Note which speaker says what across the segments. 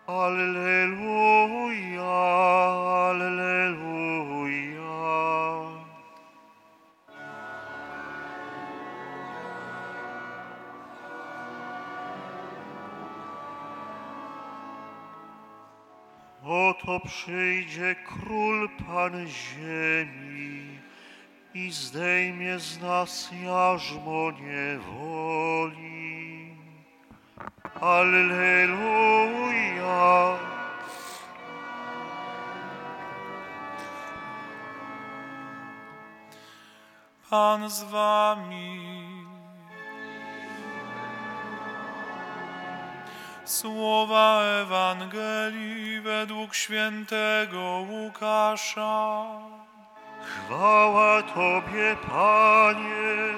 Speaker 1: Alleluja, alleluja. Oto przyjdzie Król Pan ziemi i zdejmie z nas jarzmo niewoli. Alleluja.
Speaker 2: Pan z wami. Słowa Ewangelii według świętego Łukasza.
Speaker 1: Chwała Tobie, Panie.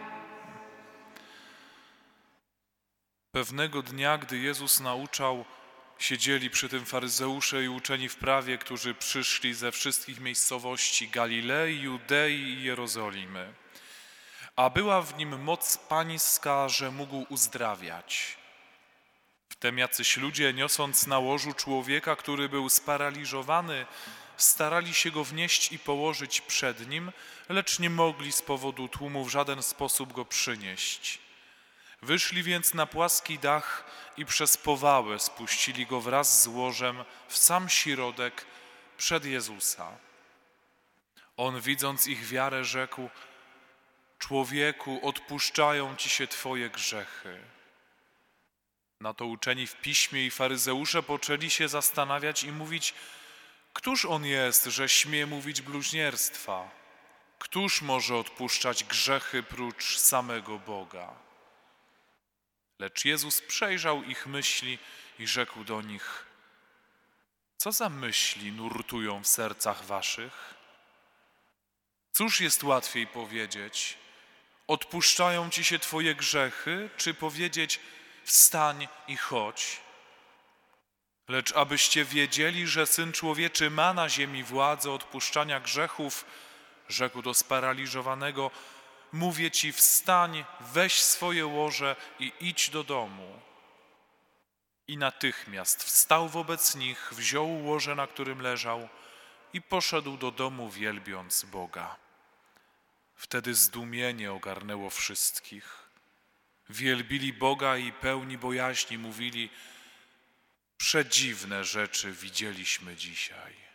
Speaker 2: Pewnego dnia, gdy Jezus nauczał, siedzieli przy tym faryzeusze i uczeni w prawie, którzy przyszli ze wszystkich miejscowości Galilei, Judei i Jerozolimy. A była w nim moc pańska, że mógł uzdrawiać. Wtem jacyś ludzie, niosąc na łożu człowieka, który był sparaliżowany, starali się go wnieść i położyć przed nim, lecz nie mogli z powodu tłumu w żaden sposób go przynieść. Wyszli więc na płaski dach i przez powałę spuścili go wraz z łożem w sam środek przed Jezusa. On, widząc ich wiarę, rzekł: Człowieku, odpuszczają ci się twoje grzechy. Na to uczeni w piśmie i faryzeusze poczęli się zastanawiać i mówić: Któż on jest, że śmie mówić bluźnierstwa? Któż może odpuszczać grzechy prócz samego Boga? Lecz Jezus przejrzał ich myśli i rzekł do nich: Co za myśli nurtują w sercach waszych? Cóż jest łatwiej powiedzieć: Odpuszczają ci się twoje grzechy, czy powiedzieć: Wstań i chodź? Lecz abyście wiedzieli, że Syn Człowieczy ma na ziemi władzę odpuszczania grzechów, rzekł do sparaliżowanego: Mówię ci, wstań, weź swoje łoże i idź do domu. I natychmiast wstał wobec nich, wziął łoże, na którym leżał, i poszedł do domu, wielbiąc Boga. Wtedy zdumienie ogarnęło wszystkich. Wielbili Boga i pełni bojaźni mówili: Przedziwne rzeczy widzieliśmy dzisiaj.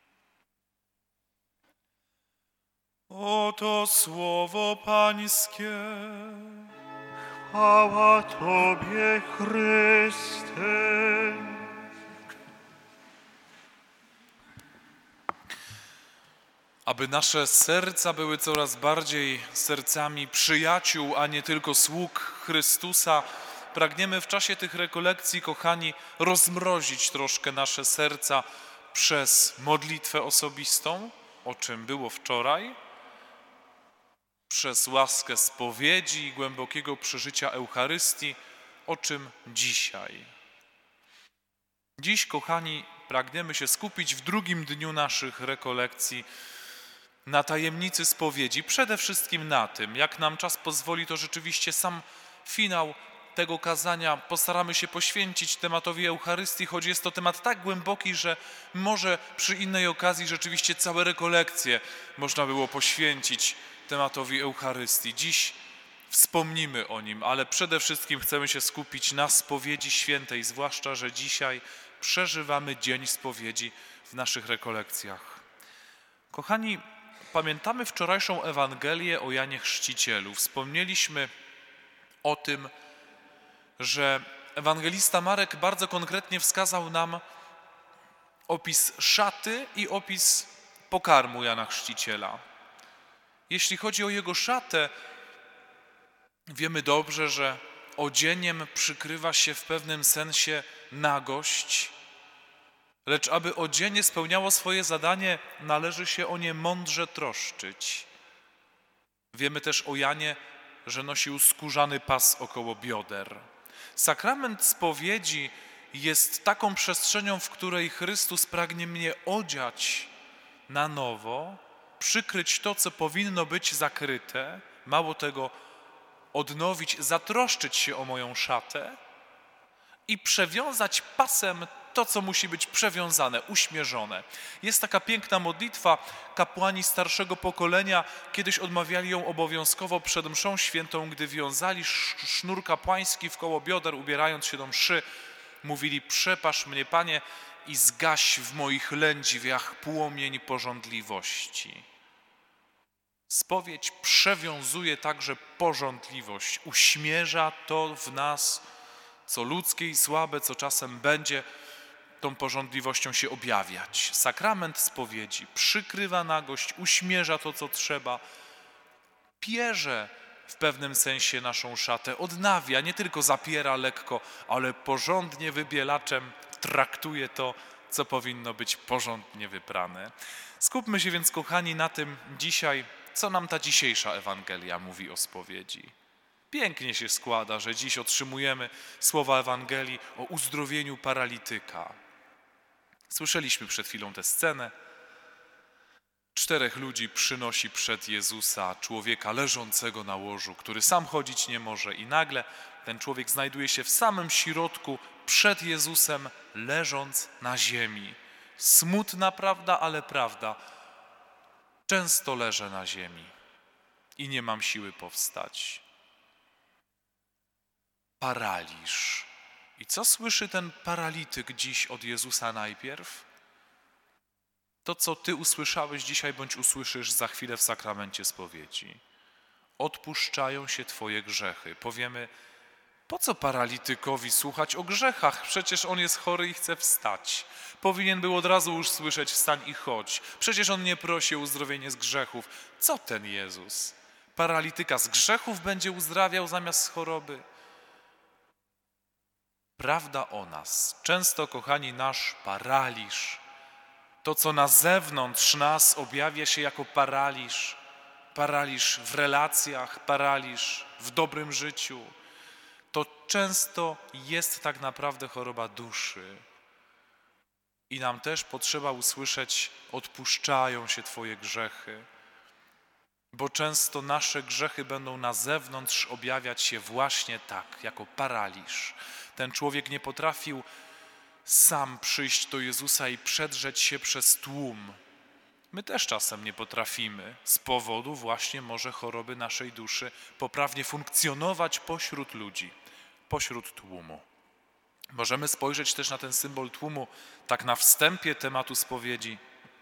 Speaker 2: Oto słowo Pańskie.
Speaker 1: Chwała Tobie, Chryste.
Speaker 2: Aby nasze serca były coraz bardziej sercami przyjaciół, a nie tylko sług Chrystusa, pragniemy w czasie tych rekolekcji, kochani, rozmrozić troszkę nasze serca przez modlitwę osobistą, o czym było wczoraj, przez łaskę spowiedzi i głębokiego przeżycia Eucharystii, o czym dzisiaj. Dziś, kochani, pragniemy się skupić w drugim dniu naszych rekolekcji na tajemnicy spowiedzi, przede wszystkim na tym, jak nam czas pozwoli, to rzeczywiście sam finał tego kazania postaramy się poświęcić tematowi Eucharystii, choć jest to temat tak głęboki, że może przy innej okazji rzeczywiście całe rekolekcje można było poświęcić tematowi Eucharystii. Dziś wspomnimy o nim, ale przede wszystkim chcemy się skupić na spowiedzi świętej, zwłaszcza że dzisiaj przeżywamy Dzień Spowiedzi w naszych rekolekcjach. Kochani, pamiętamy wczorajszą Ewangelię o Janie Chrzcicielu. Wspomnieliśmy o tym, że ewangelista Marek bardzo konkretnie wskazał nam opis szaty i opis pokarmu Jana Chrzciciela. Jeśli chodzi o jego szatę, wiemy dobrze, że odzieniem przykrywa się w pewnym sensie nagość, lecz aby odzienie spełniało swoje zadanie, należy się o nie mądrze troszczyć. Wiemy też o Janie, że nosił skórzany pas około bioder. Sakrament spowiedzi jest taką przestrzenią, w której Chrystus pragnie mnie odziać na nowo, przykryć to, co powinno być zakryte, mało tego, odnowić, zatroszczyć się o moją szatę i przewiązać pasem To, co musi być przewiązane, uśmierzone. Jest taka piękna modlitwa, kapłani starszego pokolenia kiedyś odmawiali ją obowiązkowo przed mszą świętą, gdy wiązali sznur kapłański wkoło bioder, ubierając się do mszy. Mówili: przepasz mnie, Panie, i zgaś w moich lędźwiach płomień pożądliwości. Spowiedź przewiązuje także pożądliwość, uśmierza to w nas, co ludzkie i słabe, co czasem będzie tą pożądliwością się objawiać. Sakrament spowiedzi przykrywa nagość, uśmierza to, co trzeba, pierze w pewnym sensie naszą szatę, odnawia, nie tylko zapiera lekko, ale porządnie wybielaczem traktuje to, co powinno być porządnie wyprane. Skupmy się więc, kochani, na tym dzisiaj, co nam ta dzisiejsza Ewangelia mówi o spowiedzi. Pięknie się składa, że dziś otrzymujemy słowa Ewangelii o uzdrowieniu paralityka. Słyszeliśmy przed chwilą tę scenę. 4 ludzi przynosi przed Jezusa człowieka leżącego na łożu, który sam chodzić nie może, i nagle ten człowiek znajduje się w samym środku przed Jezusem, leżąc na ziemi. Smutna prawda, ale prawda. Często leżę na ziemi i nie mam siły powstać. Paraliż. I co słyszy ten paralityk dziś od Jezusa najpierw? To, co ty usłyszałeś dzisiaj, bądź usłyszysz za chwilę w sakramencie spowiedzi. Odpuszczają się twoje grzechy. Powiemy: po co paralitykowi słuchać o grzechach? Przecież on jest chory i chce wstać. Powinien był od razu już słyszeć: wstań i chodź. Przecież on nie prosi o uzdrowienie z grzechów. Co ten Jezus? Paralityka z grzechów będzie uzdrawiał zamiast z choroby? Prawda o nas. Często, kochani, nasz paraliż, to, co na zewnątrz nas objawia się jako paraliż, paraliż w relacjach, paraliż w dobrym życiu, to często jest tak naprawdę choroba duszy. I nam też potrzeba usłyszeć: odpuszczają się twoje grzechy. Bo często nasze grzechy będą na zewnątrz objawiać się właśnie tak, jako paraliż. Ten człowiek nie potrafił sam przyjść do Jezusa i przedrzeć się przez tłum. My też czasem nie potrafimy z powodu właśnie może choroby naszej duszy poprawnie funkcjonować pośród ludzi, pośród tłumu. Możemy spojrzeć też na ten symbol tłumu tak na wstępie tematu spowiedzi,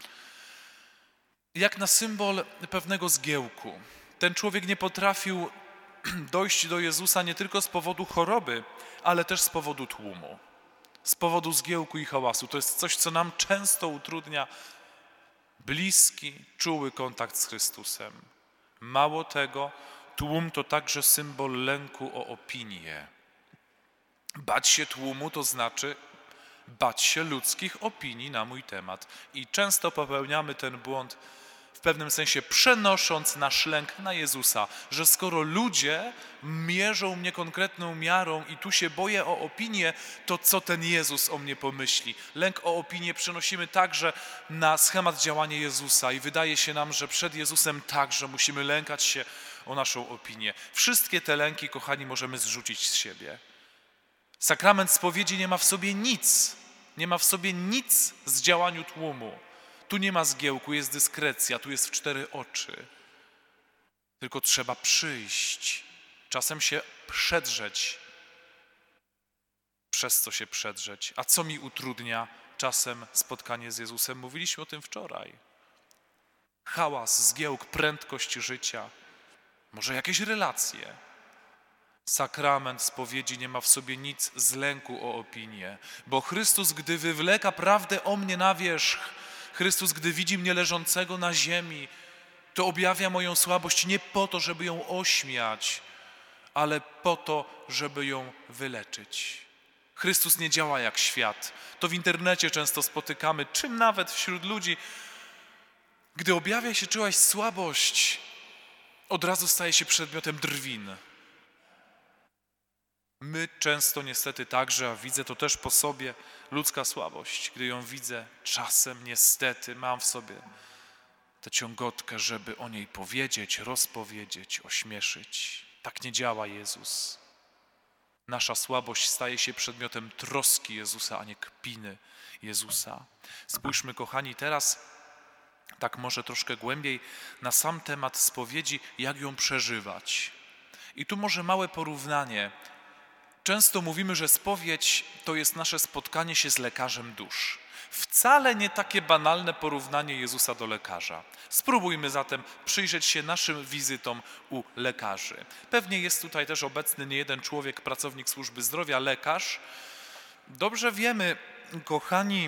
Speaker 2: jak na symbol pewnego zgiełku. Ten człowiek nie potrafił dojść do Jezusa nie tylko z powodu choroby, ale też z powodu tłumu, z powodu zgiełku i hałasu. To jest coś, co nam często utrudnia bliski, czuły kontakt z Chrystusem. Mało tego, tłum to także symbol lęku o opinię. Bać się tłumu to znaczy bać się ludzkich opinii na mój temat. I często popełniamy ten błąd, w pewnym sensie przenosząc nasz lęk na Jezusa, że skoro ludzie mierzą mnie konkretną miarą i tu się boję o opinię, to co ten Jezus o mnie pomyśli? Lęk o opinię przenosimy także na schemat działania Jezusa i wydaje się nam, że przed Jezusem także musimy lękać się o naszą opinię. Wszystkie te lęki, kochani, możemy zrzucić z siebie. Sakrament spowiedzi nie ma w sobie nic. Nie ma w sobie nic z działaniu tłumu. Tu nie ma zgiełku, jest dyskrecja, tu jest w 4 oczy. Tylko trzeba przyjść, czasem się przedrzeć. Przez co się przedrzeć? A co mi utrudnia czasem spotkanie z Jezusem? Mówiliśmy o tym wczoraj. Hałas, zgiełk, prędkość życia, może jakieś relacje. Sakrament spowiedzi nie ma w sobie nic z lęku o opinię, bo Chrystus, gdy wywleka prawdę o mnie na wierzch, Chrystus, gdy widzi mnie leżącego na ziemi, to objawia moją słabość nie po to, żeby ją ośmiać, ale po to, żeby ją wyleczyć. Chrystus nie działa jak świat. To w internecie często spotykamy, czy nawet wśród ludzi. Gdy objawia się czyjaś słabość, od razu staje się przedmiotem drwin. My często niestety także, a widzę to też po sobie, ludzka słabość. Gdy ją widzę, czasem niestety mam w sobie tę ciągotkę, żeby o niej powiedzieć, rozpowiedzieć, ośmieszyć. Tak nie działa Jezus. Nasza słabość staje się przedmiotem troski Jezusa, a nie kpiny Jezusa. Spójrzmy, kochani, teraz tak może troszkę głębiej na sam temat spowiedzi, jak ją przeżywać. I tu może małe porównanie. Często mówimy, że spowiedź to jest nasze spotkanie się z lekarzem dusz. Wcale nie takie banalne porównanie Jezusa do lekarza. Spróbujmy zatem przyjrzeć się naszym wizytom u lekarzy. Pewnie jest tutaj też obecny niejeden człowiek, pracownik służby zdrowia, lekarz. Dobrze wiemy, kochani,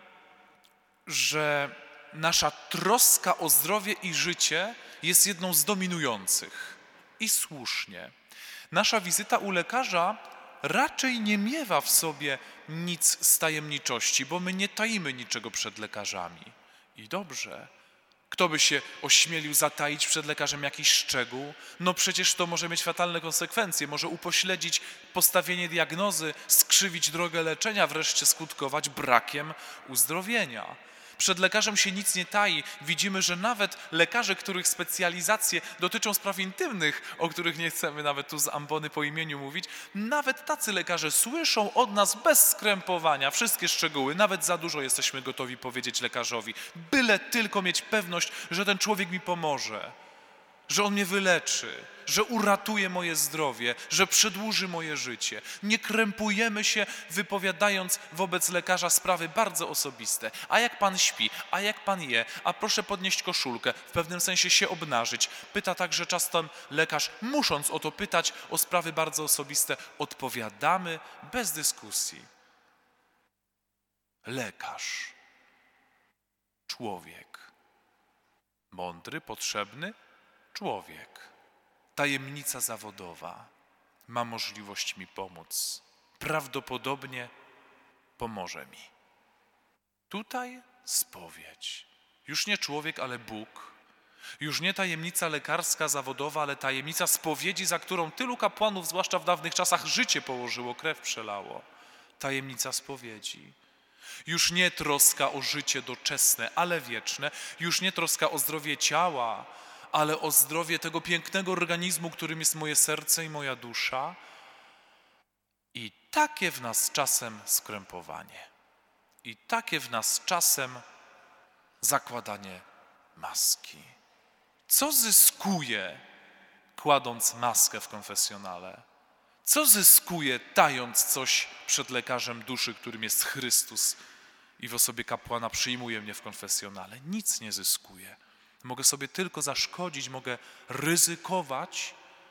Speaker 2: że nasza troska o zdrowie i życie jest jedną z dominujących. I słusznie. Nasza wizyta u lekarza raczej nie miewa w sobie nic z tajemniczości, bo my nie tajimy niczego przed lekarzami. I dobrze. Kto by się ośmielił zataić przed lekarzem jakiś szczegół? No przecież to może mieć fatalne konsekwencje, może upośledzić postawienie diagnozy, skrzywić drogę leczenia, wreszcie skutkować brakiem uzdrowienia. Przed lekarzem się nic nie tai. Widzimy, że nawet lekarze, których specjalizacje dotyczą spraw intymnych, o których nie chcemy nawet tu z ambony po imieniu mówić, nawet tacy lekarze słyszą od nas bez skrępowania wszystkie szczegóły. Nawet za dużo jesteśmy gotowi powiedzieć lekarzowi, byle tylko mieć pewność, że ten człowiek mi pomoże, że on mnie wyleczy, że uratuje moje zdrowie, że przedłuży moje życie. Nie krępujemy się, wypowiadając wobec lekarza sprawy bardzo osobiste. A jak pan śpi? A jak pan je? A proszę podnieść koszulkę, w pewnym sensie się obnażyć. Pyta także czasem lekarz, musząc o to pytać o sprawy bardzo osobiste, odpowiadamy bez dyskusji. Lekarz, człowiek, mądry, potrzebny, człowiek, tajemnica zawodowa, ma możliwość mi pomóc. Prawdopodobnie pomoże mi. Tutaj spowiedź. Już nie człowiek, ale Bóg. Już nie tajemnica lekarska, zawodowa, ale tajemnica spowiedzi, za którą tylu kapłanów, zwłaszcza w dawnych czasach, życie położyło, krew przelało. Tajemnica spowiedzi. Już nie troska o życie doczesne, ale wieczne. Już nie troska o zdrowie ciała, ale o zdrowie tego pięknego organizmu, którym jest moje serce i moja dusza. I takie w nas czasem skrępowanie. I takie w nas czasem zakładanie maski. Co zyskuje, kładąc maskę w konfesjonale? Co zyskuje, tając coś przed lekarzem duszy, którym jest Chrystus i w osobie kapłana przyjmuje mnie w konfesjonale? Nic nie zyskuje. Mogę sobie tylko zaszkodzić, mogę ryzykować,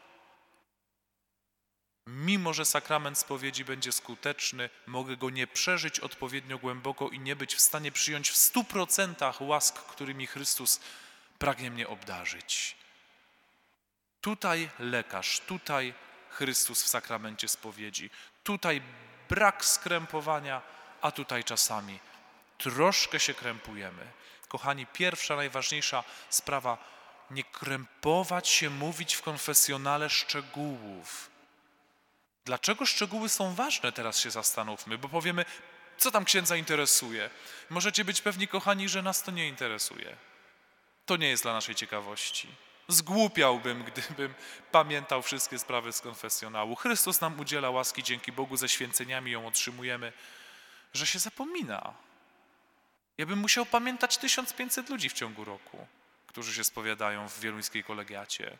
Speaker 2: mimo że sakrament spowiedzi będzie skuteczny, mogę go nie przeżyć odpowiednio głęboko i nie być w stanie przyjąć w 100% łask, którymi Chrystus pragnie mnie obdarzyć. Tutaj lekarz, tutaj Chrystus w sakramencie spowiedzi, tutaj brak skrępowania, a tutaj czasami troszkę się krępujemy. Kochani, pierwsza, najważniejsza sprawa, nie krępować się mówić w konfesjonale szczegółów. Dlaczego szczegóły są ważne, teraz się zastanówmy, bo powiemy, co tam księdza interesuje. Możecie być pewni, kochani, że nas to nie interesuje. To nie jest dla naszej ciekawości. Zgłupiałbym, gdybym pamiętał wszystkie sprawy z konfesjonału. Chrystus nam udziela łaski, dzięki Bogu ze święceniami ją otrzymujemy, że się zapomina. Ja bym musiał pamiętać 1500 ludzi w ciągu roku, którzy się spowiadają w wieluńskiej kolegiacie.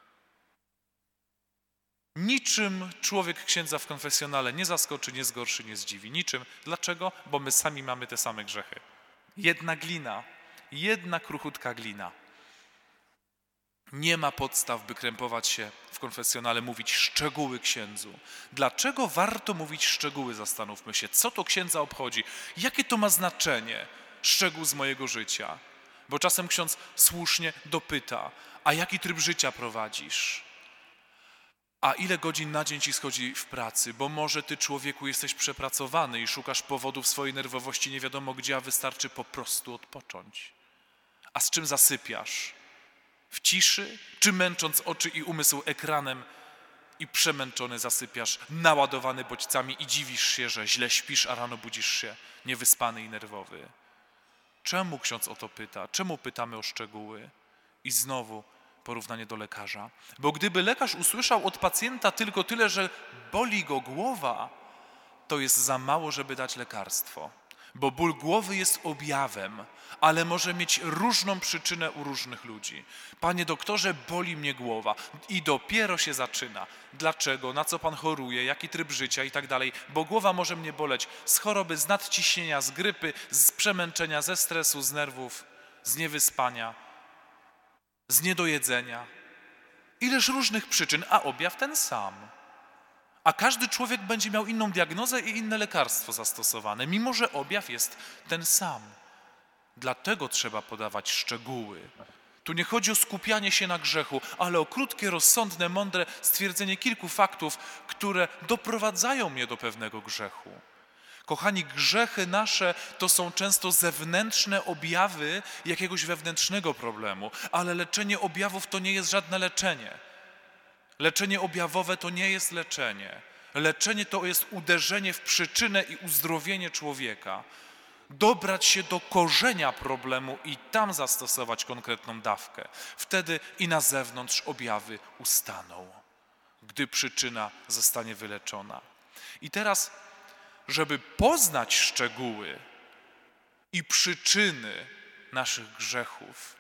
Speaker 2: Niczym człowiek księdza w konfesjonale nie zaskoczy, nie zgorszy, nie zdziwi. Niczym. Dlaczego? Bo my sami mamy te same grzechy. Jedna glina, jedna kruchutka glina. Nie ma podstaw, by krępować się w konfesjonale, mówić szczegóły księdzu. Dlaczego warto mówić szczegóły, zastanówmy się. Co to księdza obchodzi? Jakie to ma znaczenie? Szczegół z mojego życia. Bo czasem ksiądz słusznie dopyta, a jaki tryb życia prowadzisz? A ile godzin na dzień ci schodzi w pracy? Bo może ty, człowieku, jesteś przepracowany i szukasz powodów swojej nerwowości nie wiadomo gdzie, a wystarczy po prostu odpocząć. A z czym zasypiasz? W ciszy? Czy męcząc oczy i umysł ekranem i przemęczony zasypiasz, naładowany bodźcami i dziwisz się, że źle śpisz, a rano budzisz się niewyspany i nerwowy? Czemu ksiądz o to pyta? Czemu pytamy o szczegóły? I znowu porównanie do lekarza. Bo gdyby lekarz usłyszał od pacjenta tylko tyle, że boli go głowa, to jest za mało, żeby dać lekarstwo. Bo ból głowy jest objawem, ale może mieć różną przyczynę u różnych ludzi. Panie doktorze, boli mnie głowa i dopiero się zaczyna. Dlaczego? Na co pan choruje? Jaki tryb życia i tak dalej? Bo głowa może mnie boleć z choroby, z nadciśnienia, z grypy, z przemęczenia, ze stresu, z nerwów, z niewyspania, z niedojedzenia. Ileż różnych przyczyn, a objaw ten sam. A każdy człowiek będzie miał inną diagnozę i inne lekarstwo zastosowane, mimo że objaw jest ten sam. Dlatego trzeba podawać szczegóły. Tu nie chodzi o skupianie się na grzechu, ale o krótkie, rozsądne, mądre stwierdzenie kilku faktów, które doprowadzają mnie do pewnego grzechu. Kochani, grzechy nasze to są często zewnętrzne objawy jakiegoś wewnętrznego problemu, ale leczenie objawów to nie jest żadne leczenie. Leczenie objawowe to nie jest leczenie. Leczenie to jest uderzenie w przyczynę i uzdrowienie człowieka. Dobrać się do korzenia problemu i tam zastosować konkretną dawkę. Wtedy i na zewnątrz objawy ustaną, gdy przyczyna zostanie wyleczona. I teraz, żeby poznać szczegóły i przyczyny naszych grzechów,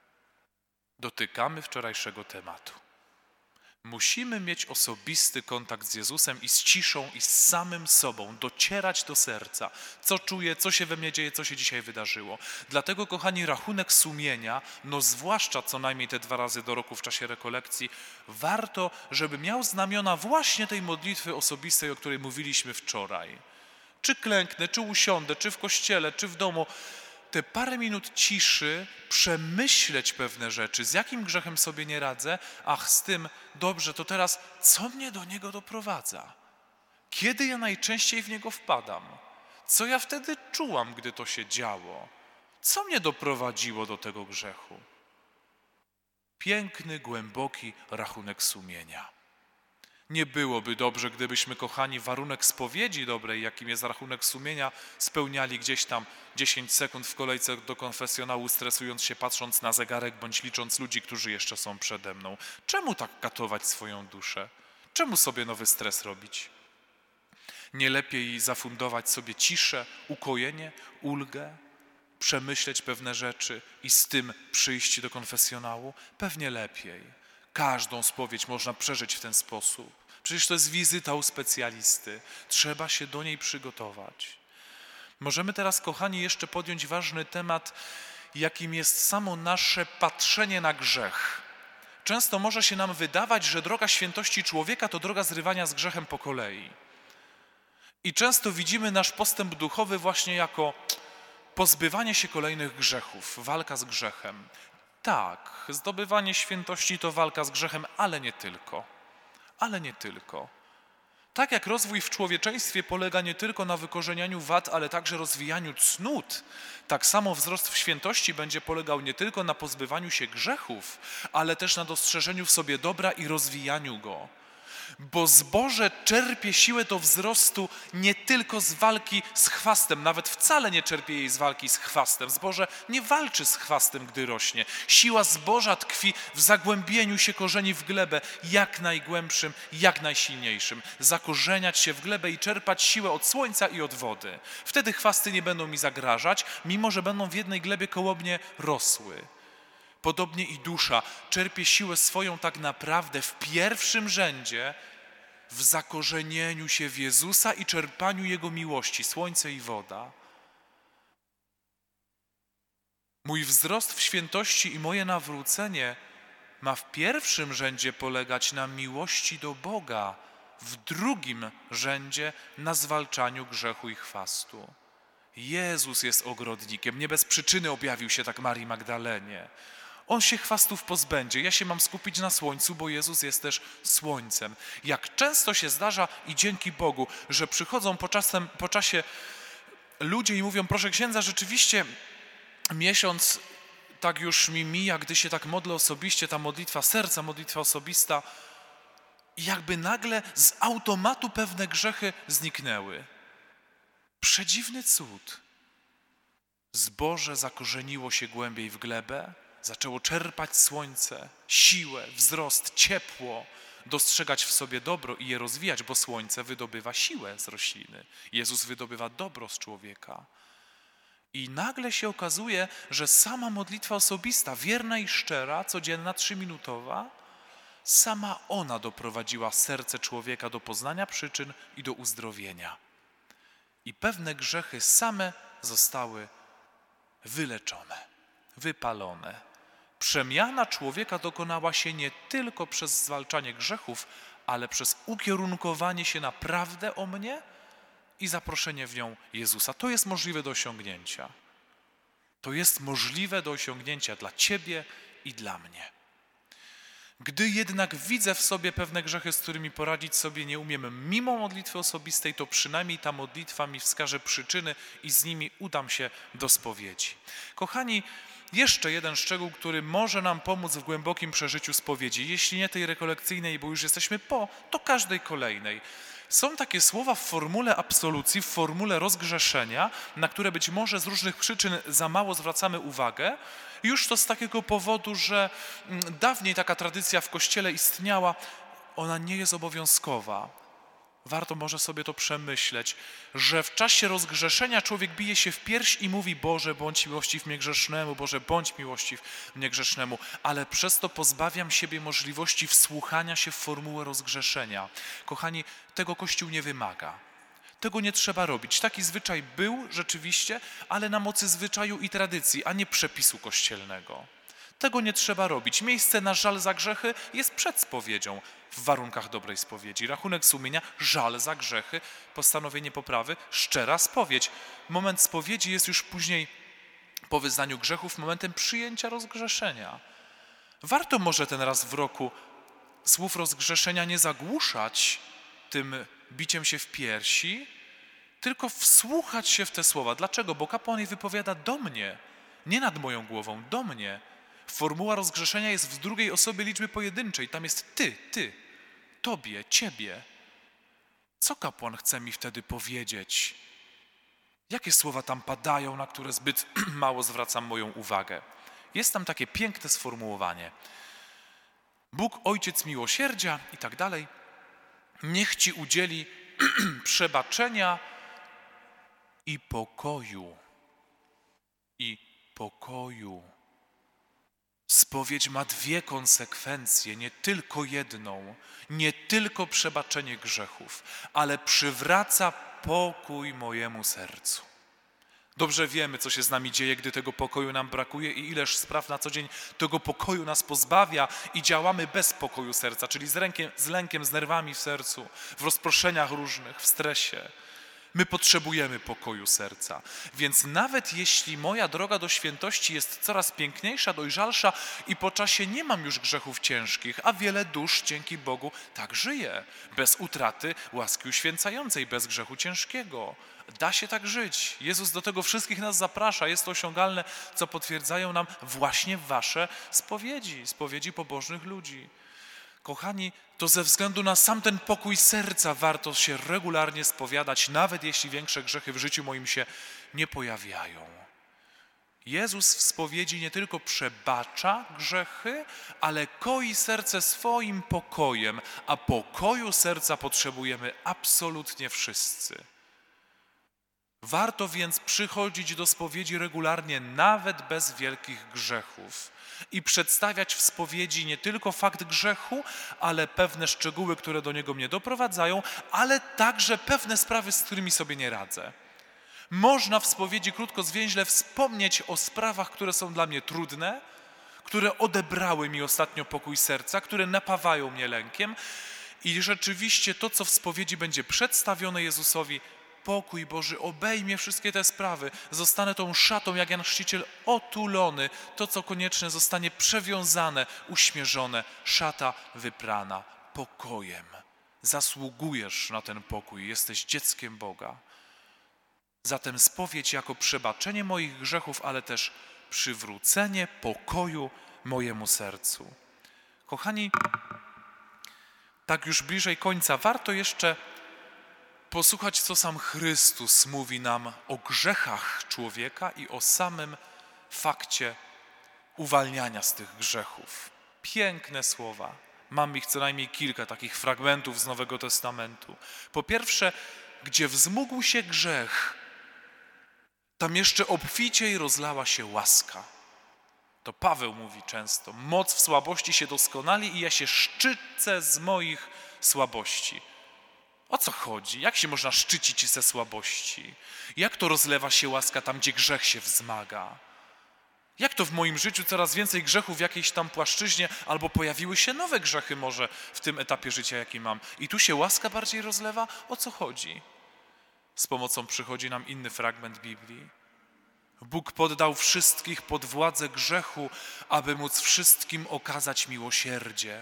Speaker 2: dotykamy wczorajszego tematu. Musimy mieć osobisty kontakt z Jezusem i z ciszą, i z samym sobą, docierać do serca, co czuję, co się we mnie dzieje, co się dzisiaj wydarzyło. Dlatego, kochani, rachunek sumienia, no zwłaszcza co najmniej te 2 razy do roku w czasie rekolekcji, warto, żeby miał znamiona właśnie tej modlitwy osobistej, o której mówiliśmy wczoraj. Czy klęknę, czy usiądę, czy w kościele, czy w domu, te parę minut ciszy, przemyśleć pewne rzeczy, z jakim grzechem sobie nie radzę, ach, z tym, dobrze, to teraz co mnie do niego doprowadza? Kiedy ja najczęściej w niego wpadam? Co ja wtedy czułam, gdy to się działo? Co mnie doprowadziło do tego grzechu? Piękny, głęboki rachunek sumienia. Nie byłoby dobrze, gdybyśmy, kochani, warunek spowiedzi dobrej, jakim jest rachunek sumienia, spełniali gdzieś tam 10 sekund w kolejce do konfesjonału, stresując się, patrząc na zegarek, bądź licząc ludzi, którzy jeszcze są przede mną. Czemu tak katować swoją duszę? Czemu sobie nowy stres robić? Nie lepiej zafundować sobie ciszę, ukojenie, ulgę, przemyśleć pewne rzeczy i z tym przyjść do konfesjonału? Pewnie lepiej. Każdą spowiedź można przeżyć w ten sposób. Przecież to jest wizyta u specjalisty. Trzeba się do niej przygotować. Możemy teraz, kochani, jeszcze podjąć ważny temat, jakim jest samo nasze patrzenie na grzech. Często może się nam wydawać, że droga świętości człowieka to droga zrywania z grzechem po kolei. I często widzimy nasz postęp duchowy właśnie jako pozbywanie się kolejnych grzechów, walka z grzechem. Tak, zdobywanie świętości to walka z grzechem, ale nie tylko. Ale nie tylko. Tak jak rozwój w człowieczeństwie polega nie tylko na wykorzenianiu wad, ale także rozwijaniu cnót, tak samo wzrost w świętości będzie polegał nie tylko na pozbywaniu się grzechów, ale też na dostrzeżeniu w sobie dobra i rozwijaniu go. Bo zboże czerpie siłę do wzrostu nie tylko z walki z chwastem, nawet wcale nie czerpie jej z walki z chwastem. Zboże nie walczy z chwastem, gdy rośnie. Siła zboża tkwi w zagłębieniu się korzeni w glebę, jak najgłębszym, jak najsilniejszym. Zakorzeniać się w glebę i czerpać siłę od słońca i od wody. Wtedy chwasty nie będą mi zagrażać, mimo że będą w jednej glebie koło mnie rosły. Podobnie i dusza czerpie siłę swoją tak naprawdę w pierwszym rzędzie w zakorzenieniu się w Jezusa i czerpaniu Jego miłości, słońce i woda. Mój wzrost w świętości i moje nawrócenie ma w pierwszym rzędzie polegać na miłości do Boga, w drugim rzędzie na zwalczaniu grzechu i chwastu. Jezus jest ogrodnikiem, nie bez przyczyny objawił się tak Marii Magdalenie. On się chwastów pozbędzie. Ja się mam skupić na słońcu, bo Jezus jest też słońcem. Jak często się zdarza i dzięki Bogu, że przychodzą po czasie ludzie i mówią, proszę księdza, rzeczywiście miesiąc tak już mi mija, gdy się tak modlę osobiście, ta modlitwa serca, modlitwa osobista, i jakby nagle z automatu pewne grzechy zniknęły. Przedziwny cud. Zboże zakorzeniło się głębiej w glebę, zaczęło czerpać słońce, siłę, wzrost, ciepło, dostrzegać w sobie dobro i je rozwijać, bo słońce wydobywa siłę z rośliny. Jezus wydobywa dobro z człowieka. I nagle się okazuje, że sama modlitwa osobista, wierna i szczera, codzienna, 3-minutowa, sama ona doprowadziła serce człowieka do poznania przyczyn i do uzdrowienia. I pewne grzechy same zostały wyleczone, wypalone. Przemiana człowieka dokonała się nie tylko przez zwalczanie grzechów, ale przez ukierunkowanie się na prawdę o mnie i zaproszenie w nią Jezusa. To jest możliwe do osiągnięcia. To jest możliwe do osiągnięcia dla ciebie i dla mnie. Gdy jednak widzę w sobie pewne grzechy, z którymi poradzić sobie nie umiem, mimo modlitwy osobistej, to przynajmniej ta modlitwa mi wskaże przyczyny i z nimi udam się do spowiedzi. Kochani, jeszcze jeden szczegół, który może nam pomóc w głębokim przeżyciu spowiedzi. Jeśli nie tej rekolekcyjnej, bo już jesteśmy po, to każdej kolejnej. Są takie słowa w formule absolucji, w formule rozgrzeszenia, na które być może z różnych przyczyn za mało zwracamy uwagę. Już to z takiego powodu, że dawniej taka tradycja w Kościele istniała, ona nie jest obowiązkowa. Warto może sobie to przemyśleć, że w czasie rozgrzeszenia człowiek bije się w pierś i mówi: Boże, bądź miłościw mnie grzesznemu, Boże, bądź miłościw mnie grzesznemu, ale przez to pozbawiam siebie możliwości wsłuchania się w formułę rozgrzeszenia. Kochani, tego Kościół nie wymaga. Tego nie trzeba robić. Taki zwyczaj był rzeczywiście, ale na mocy zwyczaju i tradycji, a nie przepisu kościelnego. Tego nie trzeba robić. Miejsce na żal za grzechy jest przed spowiedzią, w warunkach dobrej spowiedzi. Rachunek sumienia, żal za grzechy, postanowienie poprawy, szczera spowiedź. Moment spowiedzi jest już później, po wyznaniu grzechów, momentem przyjęcia rozgrzeszenia. Warto może ten raz w roku słów rozgrzeszenia nie zagłuszać tym biciem się w piersi, tylko wsłuchać się w te słowa. Dlaczego? Bo kapłan je wypowiada do mnie, nie nad moją głową, do mnie. Formuła rozgrzeszenia jest w drugiej osobie liczby pojedynczej. Tam jest ty, tobie, ciebie. Co kapłan chce mi wtedy powiedzieć? Jakie słowa tam padają, na które zbyt mało zwracam moją uwagę? Jest tam takie piękne sformułowanie. Bóg, Ojciec miłosierdzia i tak dalej, niech ci udzieli przebaczenia i pokoju. I pokoju. Spowiedź ma dwie konsekwencje, nie tylko jedną, nie tylko przebaczenie grzechów, ale przywraca pokój mojemu sercu. Dobrze wiemy, co się z nami dzieje, gdy tego pokoju nam brakuje i ileż spraw na co dzień tego pokoju nas pozbawia i działamy bez pokoju serca, czyli z lękiem, z nerwami w sercu, w rozproszeniach różnych, w stresie. My potrzebujemy pokoju serca, więc nawet jeśli moja droga do świętości jest coraz piękniejsza, dojrzalsza i po czasie nie mam już grzechów ciężkich, a wiele dusz, dzięki Bogu, tak żyje, bez utraty łaski uświęcającej, bez grzechu ciężkiego. Da się tak żyć. Jezus do tego wszystkich nas zaprasza. Jest to osiągalne, co potwierdzają nam właśnie wasze spowiedzi pobożnych ludzi. Kochani, to ze względu na sam ten pokój serca warto się regularnie spowiadać, nawet jeśli większe grzechy w życiu moim się nie pojawiają. Jezus w spowiedzi nie tylko przebacza grzechy, ale koi serce swoim pokojem, a pokoju serca potrzebujemy absolutnie wszyscy. Warto więc przychodzić do spowiedzi regularnie, nawet bez wielkich grzechów i przedstawiać w spowiedzi nie tylko fakt grzechu, ale pewne szczegóły, które do niego mnie doprowadzają, ale także pewne sprawy, z którymi sobie nie radzę. Można w spowiedzi krótko zwięźle wspomnieć o sprawach, które są dla mnie trudne, które odebrały mi ostatnio pokój serca, które napawają mnie lękiem i rzeczywiście to, co w spowiedzi będzie przedstawione Jezusowi, pokój Boży obejmie wszystkie te sprawy. Zostanę tą szatą, jak Jan Chrzciciel, otulony. To, co konieczne, zostanie przewiązane, uśmierzone. Szata wyprana pokojem. Zasługujesz na ten pokój. Jesteś dzieckiem Boga. Zatem spowiedź jako przebaczenie moich grzechów, ale też przywrócenie pokoju mojemu sercu. Kochani, tak już bliżej końca, warto jeszcze posłuchać, co sam Chrystus mówi nam o grzechach człowieka i o samym fakcie uwalniania z tych grzechów. Piękne słowa. Mam ich co najmniej kilka takich fragmentów z Nowego Testamentu. Po pierwsze, gdzie wzmógł się grzech, tam jeszcze obficiej rozlała się łaska. To Paweł mówi często, moc w słabości się doskonali i ja się szczycę z moich słabości. O co chodzi? Jak się można szczycić ze słabości? Jak to rozlewa się łaska tam, gdzie grzech się wzmaga? Jak to w moim życiu coraz więcej grzechów w jakiejś tam płaszczyźnie, albo pojawiły się nowe grzechy może w tym etapie życia, jaki mam. I tu się łaska bardziej rozlewa? O co chodzi? Z pomocą przychodzi nam inny fragment Biblii. Bóg poddał wszystkich pod władzę grzechu, aby móc wszystkim okazać miłosierdzie.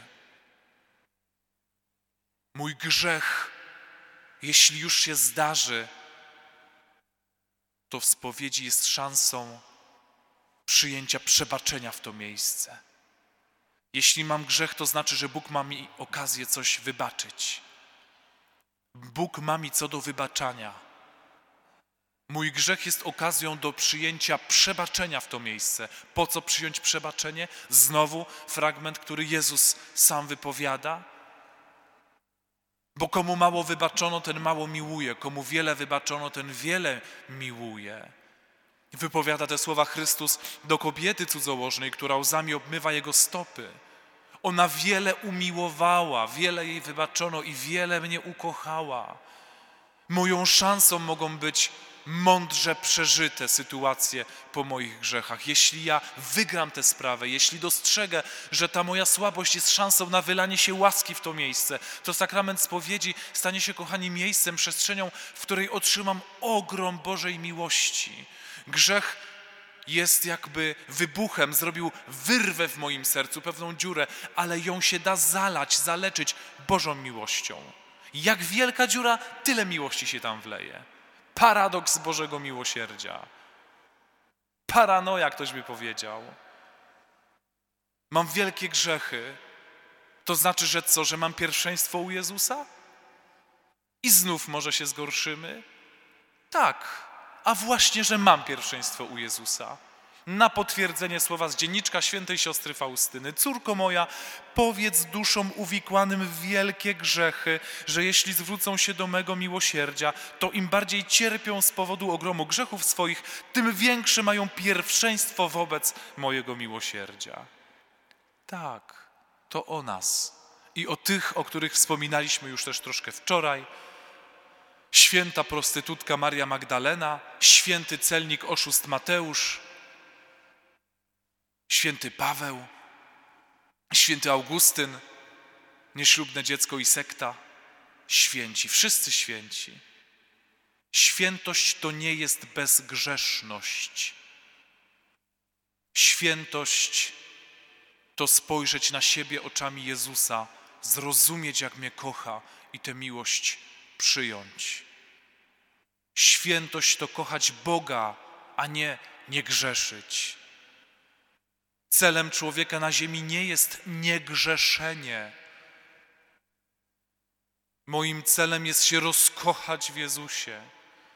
Speaker 2: Mój grzech, jeśli już się zdarzy, to w spowiedzi jest szansą przyjęcia przebaczenia w to miejsce. Jeśli mam grzech, to znaczy, że Bóg ma mi okazję coś wybaczyć. Bóg ma mi co do wybaczania. Mój grzech jest okazją do przyjęcia przebaczenia w to miejsce. Po co przyjąć przebaczenie? Znowu fragment, który Jezus sam wypowiada. Bo komu mało wybaczono, ten mało miłuje. Komu wiele wybaczono, ten wiele miłuje. Wypowiada te słowa Chrystus do kobiety cudzołożnej, która łzami obmywa Jego stopy. Ona wiele umiłowała, wiele jej wybaczono i wiele mnie ukochała. Moją szansą mogą być mądrze przeżyte sytuacje po moich grzechach. Jeśli ja wygram tę sprawę, jeśli dostrzegę, że ta moja słabość jest szansą na wylanie się łaski w to miejsce, to sakrament spowiedzi stanie się, kochani, miejscem, przestrzenią, w której otrzymam ogrom Bożej miłości. Grzech jest jakby wybuchem, zrobił wyrwę w moim sercu, pewną dziurę, ale ją się da zalać, zaleczyć Bożą miłością. Jak wielka dziura, tyle miłości się tam wleje. Paradoks Bożego miłosierdzia. Paranoja, ktoś by powiedział. Mam wielkie grzechy. To znaczy, że co, że mam pierwszeństwo u Jezusa? I znów może się zgorszymy? Tak, a właśnie, że mam pierwszeństwo u Jezusa. Na potwierdzenie słowa z dzienniczka świętej siostry Faustyny. Córko moja, powiedz duszom uwikłanym w wielkie grzechy, że jeśli zwrócą się do mego miłosierdzia, to im bardziej cierpią z powodu ogromu grzechów swoich, tym większe mają pierwszeństwo wobec mojego miłosierdzia. Tak, to o nas i o tych, o których wspominaliśmy już też troszkę wczoraj. Święta prostytutka Maria Magdalena, święty celnik oszust Mateusz, święty Paweł, święty Augustyn, nieślubne dziecko i sekta, święci, wszyscy święci. Świętość to nie jest bezgrzeszność. Świętość to spojrzeć na siebie oczami Jezusa, zrozumieć, jak mnie kocha i tę miłość przyjąć. Świętość to kochać Boga, a nie grzeszyć. Celem człowieka na ziemi nie jest niegrzeszenie. Moim celem jest się rozkochać w Jezusie.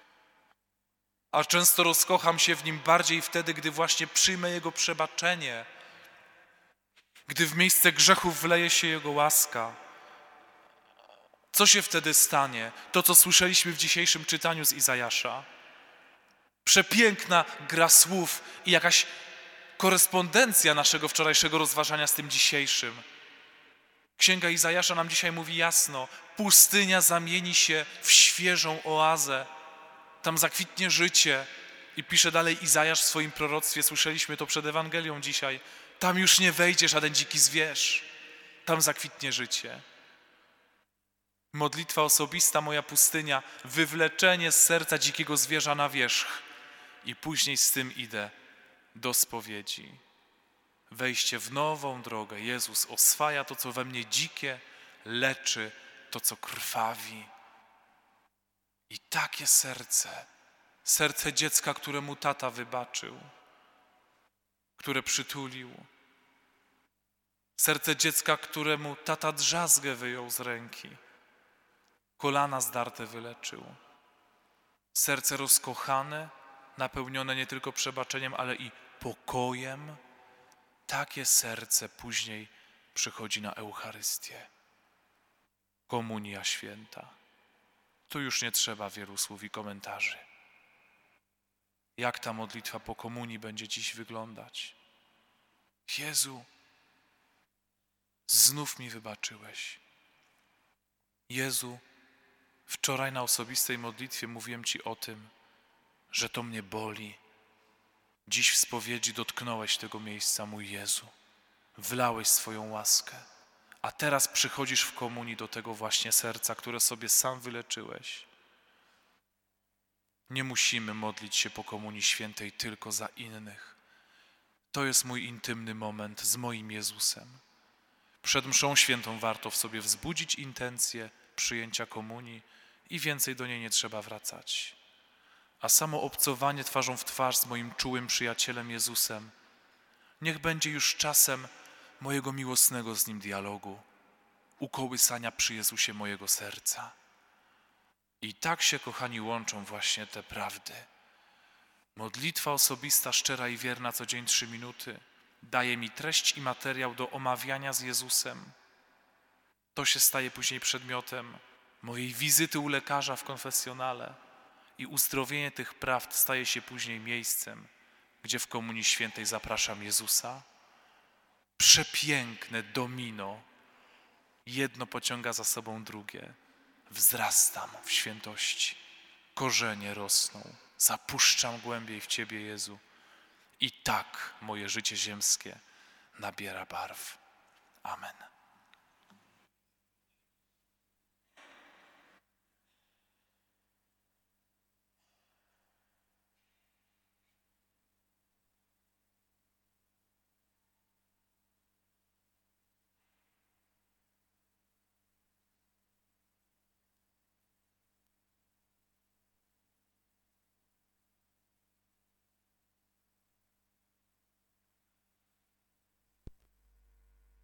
Speaker 2: A często rozkocham się w Nim bardziej wtedy, gdy właśnie przyjmę Jego przebaczenie, gdy w miejsce grzechów wleje się Jego łaska. Co się wtedy stanie? To, co słyszeliśmy w dzisiejszym czytaniu z Izajasza. Przepiękna gra słów i jakaś korespondencja naszego wczorajszego rozważania z tym dzisiejszym. Księga Izajasza nam dzisiaj mówi jasno, pustynia zamieni się w świeżą oazę. Tam zakwitnie życie. I pisze dalej Izajasz w swoim proroctwie, słyszeliśmy to przed Ewangelią dzisiaj. Tam już nie wejdzie żaden dziki zwierz. Tam zakwitnie życie. Modlitwa osobista, moja pustynia, wywleczenie z serca dzikiego zwierza na wierzch. I później z tym idę do spowiedzi. Wejście w nową drogę. Jezus oswaja to, co we mnie dzikie, leczy to, co krwawi. I takie serce, serce dziecka, któremu tata wybaczył, które przytulił. Serce dziecka, któremu tata drzazgę wyjął z ręki. Kolana zdarte wyleczył. Serce rozkochane, napełnione nie tylko przebaczeniem, ale i pokojem. takie serce później przychodzi na Eucharystię. Komunia święta. Tu już nie trzeba wielu słów i komentarzy. Jak ta modlitwa po komunii będzie dziś wyglądać? Jezu, znów mi wybaczyłeś. Jezu, wczoraj na osobistej modlitwie mówiłem Ci o tym, że to mnie boli. Dziś w spowiedzi dotknąłeś tego miejsca, mój Jezu. Wlałeś swoją łaskę, a teraz przychodzisz w komunii do tego właśnie serca, które sobie sam wyleczyłeś. Nie musimy modlić się po komunii świętej tylko za innych. To jest mój intymny moment z moim Jezusem. Przed mszą świętą warto w sobie wzbudzić intencję przyjęcia komunii i więcej do niej nie trzeba wracać. A samo obcowanie twarzą w twarz z moim czułym przyjacielem Jezusem niech będzie już czasem mojego miłosnego z Nim dialogu, ukołysania przy Jezusie mojego serca. I tak się, kochani, łączą właśnie te prawdy. Modlitwa osobista, szczera i wierna, co dzień 3 minuty, daje mi treść i materiał do omawiania z Jezusem. To się staje później przedmiotem mojej wizyty u lekarza w konfesjonale i uzdrowienie tych prawd staje się później miejscem, gdzie w Komunii Świętej zapraszam Jezusa. Przepiękne domino, jedno pociąga za sobą drugie. Wzrastam w świętości, korzenie rosną, zapuszczam głębiej w Ciebie, Jezu. I tak moje życie ziemskie nabiera barw. Amen.